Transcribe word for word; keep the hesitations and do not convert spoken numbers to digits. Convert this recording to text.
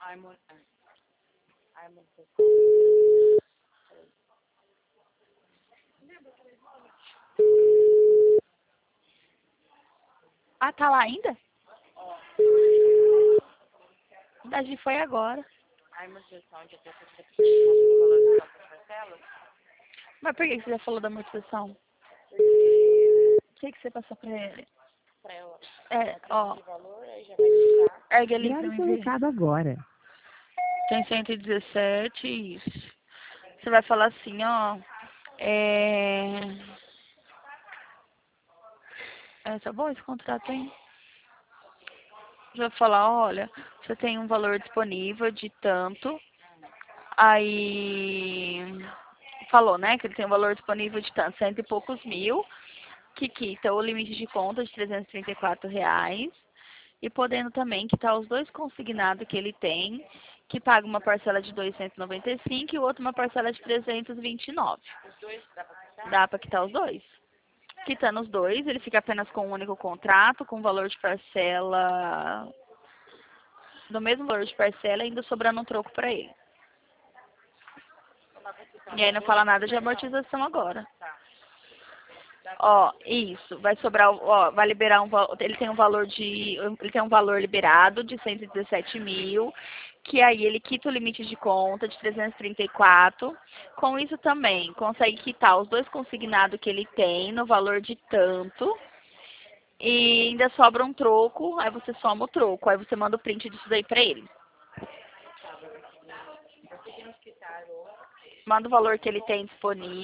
Ah, tá lá ainda? A gente foi agora. Mas por que você já falou da amortização? O que, que você passou pra ele? É, ó. Ergue ali pra Grave mim seu ver. recado agora. Tem cento e dezessete, isso. Você vai falar assim, ó. É... é tá bom esse contrato, hein? Você vai falar, olha, você tem um valor disponível de tanto. Aí falou, né, que ele tem um valor disponível de tanto, cento e poucos mil, que quita o limite de conta de trezentos e trinta e quatro reais. E podendo também quitar os dois consignados que ele tem, que paga uma parcela de duzentos e noventa e cinco e o outro uma parcela de trezentos e vinte e nove. Dá para quitar os dois. Quitando os dois, ele fica apenas com um único contrato, com valor de parcela, do mesmo valor de parcela, ainda sobrando um troco para ele. E aí não fala nada de amortização agora. Ó, isso, vai sobrar, ó, vai liberar um, ele tem um valor de, ele tem um valor liberado de cento e dezessete mil, que aí ele quita o limite de conta de trezentos e trinta e quatro. Com isso também, consegue quitar os dois consignados que ele tem no valor de tanto. E ainda sobra um troco, aí você soma o troco, aí você manda o print disso daí pra ele. Manda o valor que ele tem disponível.